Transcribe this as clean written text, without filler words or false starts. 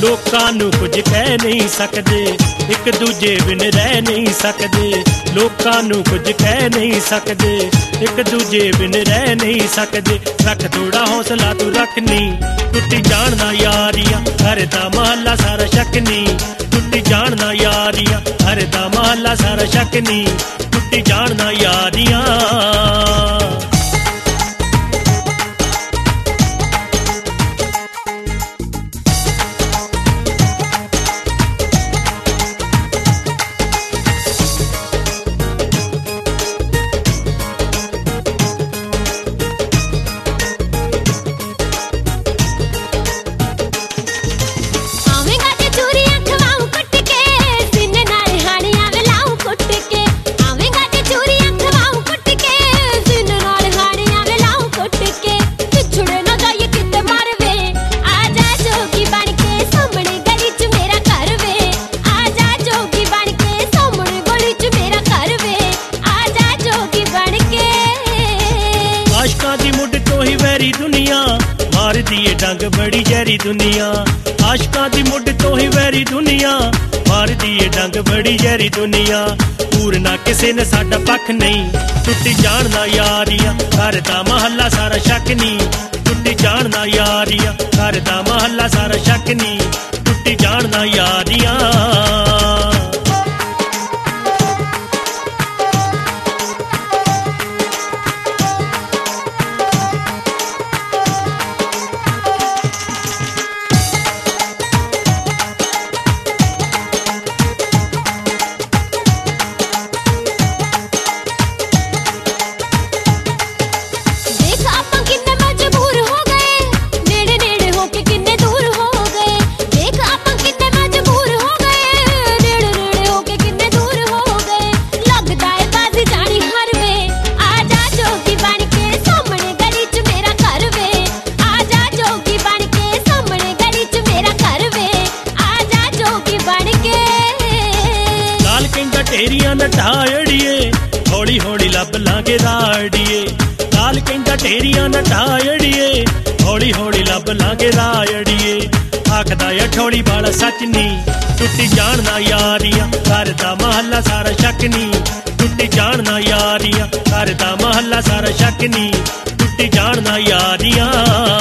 ਲੋਕਾਂ ਨੂੰ ਕੁਝ ਕਹਿ ਨਹੀਂ ਸਕਦੇ, ਇੱਕ ਦੂਜੇ ਬਿਨ ਰਹਿ ਨਹੀਂ ਸਕਦੇ। ਲੋਕਾਂ ਨੂੰ ਕੁਝ ਕਹਿ ਨਹੀਂ ਸਕਦੇ, ਇੱਕ ਦੂਜੇ ਬਿਨ ਰਹਿ ਨਹੀਂ ਸਕਦੇ। ਰੱਖ ਥੋੜਾ ਹੌਸਲਾ ਤੂੰ ਰੱਖਨੀ, ਟੁੱਟੀ ਜਾਣ ਨਾ ਯਾਰੀਆਂ, ਹਰ ਦਾ ਮਹੱਲਾ ਸਾਰਾ ਸ਼ੱਕ ਨੀ। ਟੁੱਟੀ ਜਾਣ ਨਾ ਯਾਰੀਆਂ, ਹਰ ਦਾ ਮਹੱਲਾ ਸਾਰਾ ਸ਼ੱਕ ਨੀ। ਟੁੱਟੀ ਜਾਣ ਨਾ ਯਾਰੀਆਂ। दुनिया मारदी है डंग बड़ी जहरी दुनिया। आशकां दी मुड तो ही वैरी दुनिया मारदी है डंग बड़ी जहरी दुनिया। पूरना किसे ने साडा पख नहीं, टुटी जान ना यारियां, घर दा महल्ला सारा शक नहीं। टुटी जान ना यारियां, घर दा महल्ला सारा शक नहीं। टुटी जान ना यारियां। ढेरियां नठा अड़िए हौली हौली लभ लांगे राड़िए। काल कहंदा ढेरियां नठा अड़िए हौली हौली लभ लांगे राड़िए। आखदा अठौली वाला सच नी, टुटी जान ना यारियां, घर दा महल्ला सारा शक नी। टुटी जान ना यारियां, घर दा महल्ला सारा शक नी। टुटी जान ना यारियां।